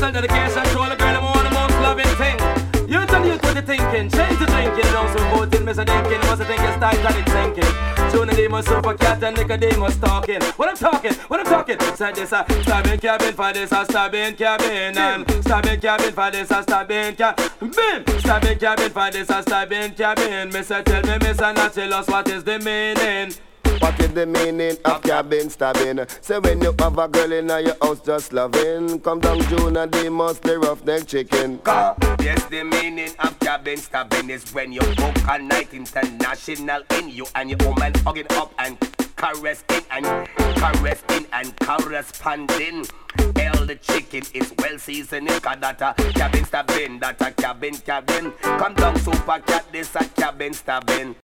special dedication to all the girl I'm on the most loving thing. You tell you what you thinking, change the drinking. Don't so voting, Mr. Dinkin. Must think it's Titanic sinking. Tuna Demos, Super Cat and Nicodemus talking. What I'm talking, said this a stabbing cabin for this a stabbing cabin. And stabbing cabin for this a stabbing cabin. Stabbing cabin for this a stabbing cabin. Mr. Tell me, Mr. Nachilus, what is the meaning? What is the meaning of cabin stabbing? Say when you have a girl in your house just loving, come down June and they must the roughneck chicken. Yes, the meaning of cabin stabbing is when you book a night international in you and your woman hugging up and caressing and corresponding. Hell, the chicken is well seasoned. Cause that a cabin stabbing, that a cabin. Come down super cat, this a cabin stabbing.